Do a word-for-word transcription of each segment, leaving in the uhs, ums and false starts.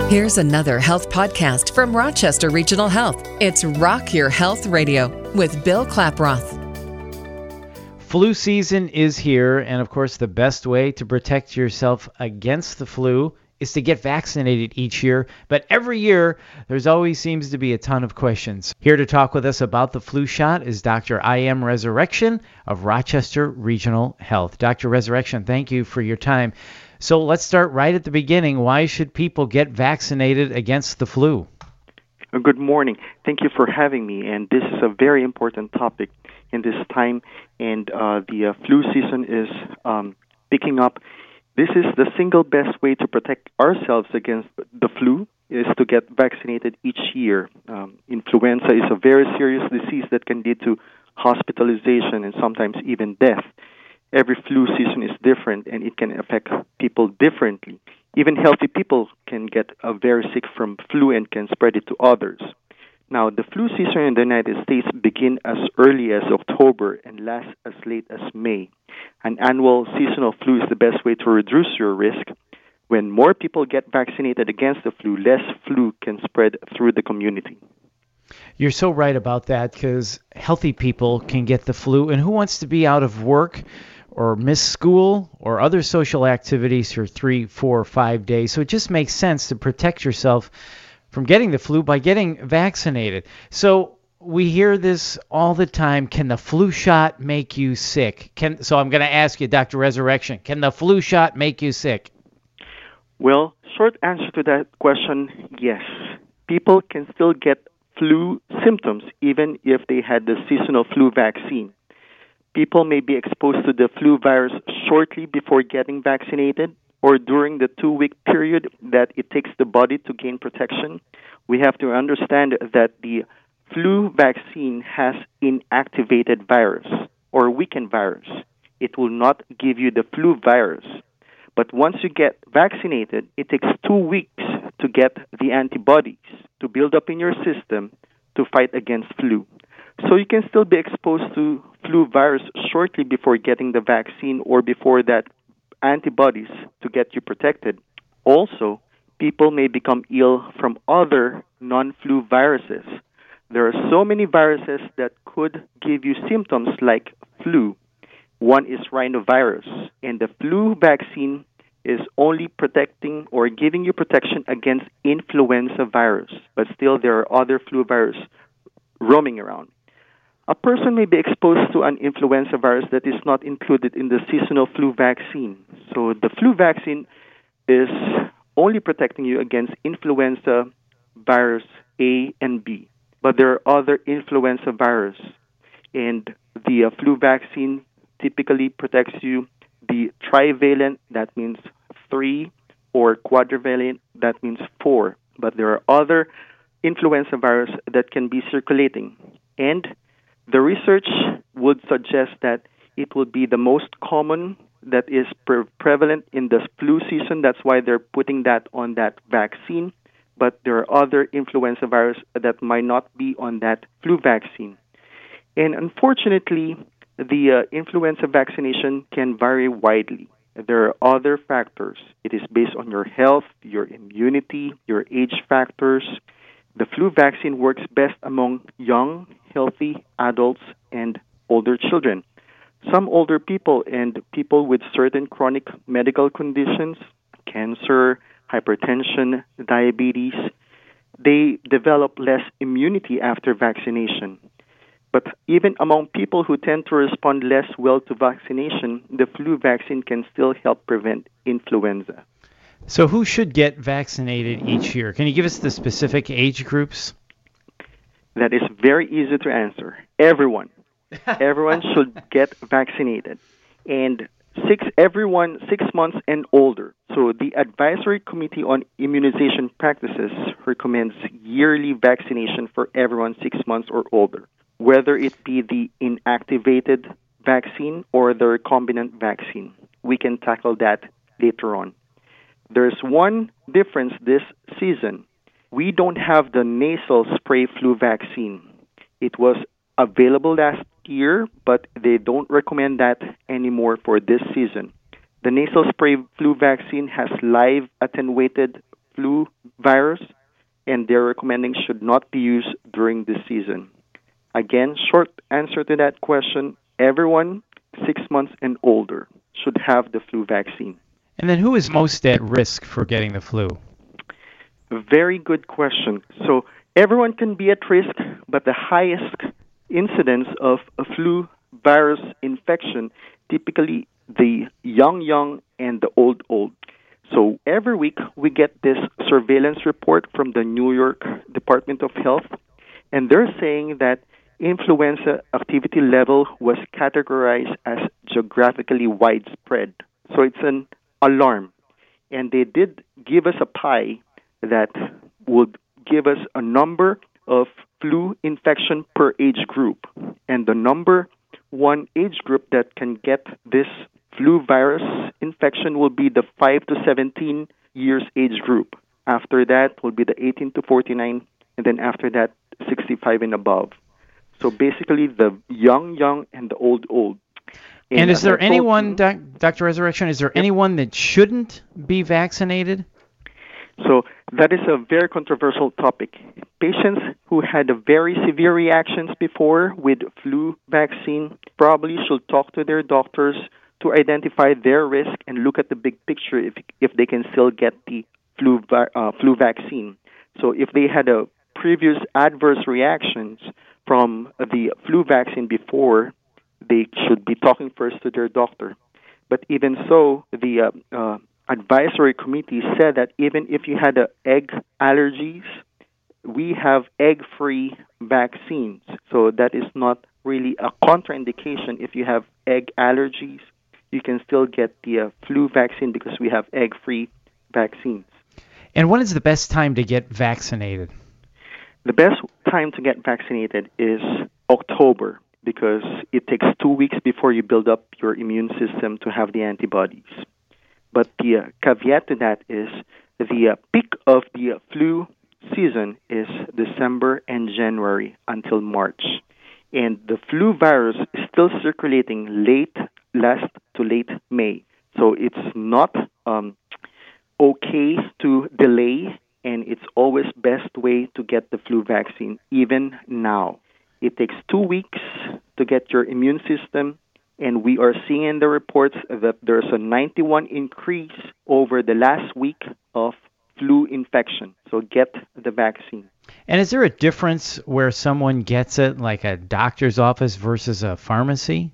Here's another health podcast from Rochester Regional Health. It's Rock Your Health Radio with Bill Klaproth. Flu season is here, and of course, the best way to protect yourself against the flu is to get vaccinated each year. But every year, there's always seems to be a ton of questions. Here to talk with us about the flu shot is Doctor I M Resurrection of Rochester Regional Health. Doctor Resurrection, thank you for your time. So let's start right at the beginning. Why should people get vaccinated against the flu? Good morning. Thank you for having me. And this is a very important topic in this time. And uh, the uh, flu season is um, picking up. This is the single best way to protect ourselves against the flu is to get vaccinated each year. Um, influenza is a very serious disease that can lead to hospitalization and sometimes even death. Every flu season is different, and it can affect people differently. Even healthy people can get uh, very sick from flu and can spread it to others. Now, the flu season in the United States begins as early as October and lasts as late as May. An annual seasonal flu is the best way to reduce your risk. When more people get vaccinated against the flu, less flu can spread through the community. You're so right about that, because healthy people can get the flu, and who wants to be out of work or miss school or other social activities for three, four, five days? So it just makes sense to protect yourself from getting the flu by getting vaccinated. So we hear this all the time. Can the flu shot make you sick? Can so I'm going to ask you, Doctor Resurrection, can the flu shot make you sick? Well, short answer to that question, yes. People can still get flu symptoms even if they had the seasonal flu vaccine. People may be exposed to the flu virus shortly before getting vaccinated or during the two-week period that it takes the body to gain protection. We have to understand that the flu vaccine has inactivated virus or weakened virus. It will not give you the flu virus. But once you get vaccinated, it takes two weeks to get the antibodies to build up in your system to fight against flu. So you can still be exposed to flu virus shortly before getting the vaccine or before that antibodies to get you protected. Also, people may become ill from other non-flu viruses. There are so many viruses that could give you symptoms like flu. One is rhinovirus, and the flu vaccine is only protecting or giving you protection against influenza virus, but still there are other flu viruses roaming around. A person may be exposed to an influenza virus that is not included in the seasonal flu vaccine. So the flu vaccine is only protecting you against influenza virus A and B. But there are other influenza virus, and the uh, flu vaccine typically protects you the trivalent, that means three, or quadrivalent, that means four. But there are other influenza virus that can be circulating. And the research would suggest that it will be the most common that is pre- prevalent in the flu season. That's why they're putting that on that vaccine. But there are other influenza virus that might not be on that flu vaccine. And unfortunately, the uh, influenza vaccination can vary widely. There are other factors. It is based on your health, your immunity, your age factors. The flu vaccine works best among young, healthy adults and older children. Some older people and people with certain chronic medical conditions, cancer, hypertension, diabetes, they develop less immunity after vaccination. But even among people who tend to respond less well to vaccination, the flu vaccine can still help prevent influenza. So who should get vaccinated each year? Can you give us the specific age groups? That is very easy to answer. Everyone. Everyone should get vaccinated. And six everyone six months and older. So the Advisory Committee on Immunization Practices recommends yearly vaccination for everyone six months or older, whether it be the inactivated vaccine or the recombinant vaccine. We can tackle that later on. There's one difference this season. We don't have the nasal spray flu vaccine. It was available last year, but they don't recommend that anymore for this season. The nasal spray flu vaccine has live attenuated flu virus, and they're recommending should not be used during this season. Again, short answer to that question, everyone six months and older should have the flu vaccine. And then who is most at risk for getting the flu? Very good question. So everyone can be at risk, but the highest incidence of a flu virus infection, typically the young, young and the old, old. So every week we get this surveillance report from the New York Department of Health, and they're saying that influenza activity level was categorized as geographically widespread. So it's an alarm. And they did give us a pie that would give us a number of flu infection per age group. And the number one age group that can get this flu virus infection will be the five to seventeen years age group. After that will be the eighteen to forty-nine, and then after that, sixty-five and above. So basically, the young, young, and the old, old. And, and is there anyone, you, doc, Doctor Resurrection, is there yep. anyone that shouldn't be vaccinated? So that is a very controversial topic. Patients who had a very severe reactions before with flu vaccine probably should talk to their doctors to identify their risk and look at the big picture if if they can still get the flu uh, flu vaccine. So if they had a previous adverse reactions from the flu vaccine before, they should be talking first to their doctor. But even so, the uh, uh, advisory committee said that even if you had uh, egg allergies, we have egg-free vaccines. So that is not really a contraindication. If you have egg allergies, you can still get the uh, flu vaccine because we have egg-free vaccines. And when is the best time to get vaccinated? The best time to get vaccinated is October because it takes two weeks before you build up your immune system to have the antibodies. But the uh, caveat to that is the uh, peak of the uh, flu season is December and January until March. And the flu virus is still circulating late, last to late May. So it's not um, okay to delay, and it's always best way to get the flu vaccine, even now. It takes two weeks to get your immune system, and we are seeing in the reports that there's a ninety-one increase over the last week of flu infection. So get the vaccine. And is there a difference where someone gets it, like a doctor's office versus a pharmacy?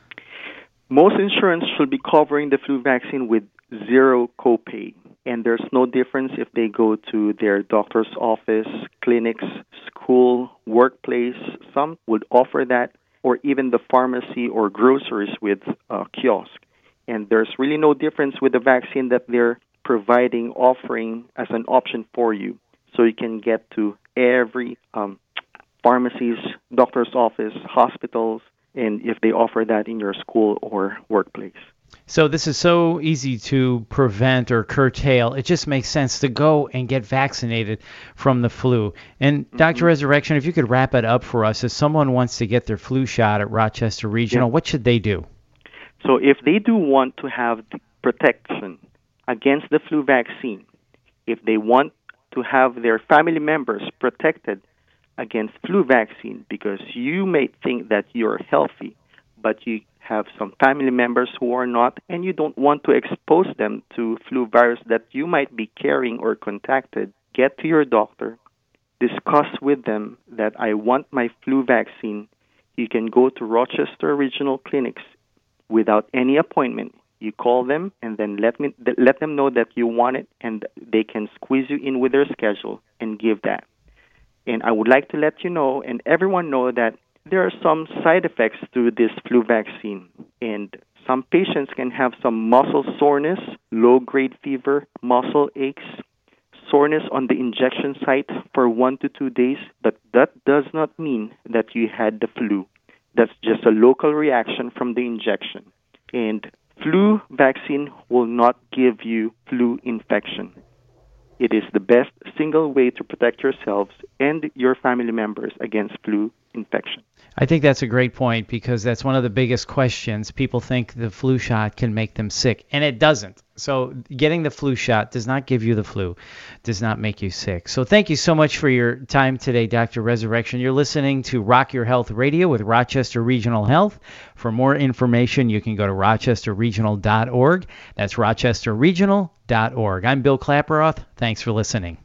Most insurance should be covering the flu vaccine with zero copay. And there's no difference if they go to their doctor's office, clinics, school, workplace. Some would offer that, or even the pharmacy or groceries with a kiosk. And there's really no difference with the vaccine that they're providing, offering as an option for you. So you can get to every um, pharmacies, doctor's office, hospitals, and if they offer that in your school or workplace. So this is so easy to prevent or curtail. It just makes sense to go and get vaccinated from the flu. And mm-hmm. Doctor Resurrection, if you could wrap it up for us, if someone wants to get their flu shot at Rochester Regional, yeah. what should they do? So if they do want to have the protection against the flu vaccine, if they want to have their family members protected against flu vaccine, because you may think that you're healthy, but you have some family members who are not, and you don't want to expose them to flu virus that you might be carrying or contacted, get to your doctor, discuss with them that I want my flu vaccine. You can go to Rochester Regional Clinics without any appointment. You call them and then let me let them know that you want it, and they can squeeze you in with their schedule and give that. And I would like to let you know and everyone know that there are some side effects to this flu vaccine, and some patients can have some muscle soreness, low-grade fever, muscle aches, soreness on the injection site for one to two days, but that does not mean that you had the flu. That's just a local reaction from the injection. And flu vaccine will not give you flu infection. It is the best single way to protect yourselves and your family members against flu infection. I think that's a great point because that's one of the biggest questions. People think the flu shot can make them sick, and it doesn't. So getting the flu shot does not give you the flu, does not make you sick. So thank you so much for your time today, Doctor Resurrection. You're listening to Rock Your Health Radio with Rochester Regional Health. For more information, you can go to rochester regional dot org. That's rochester regional dot org. I'm Bill Klaproth. Thanks for listening.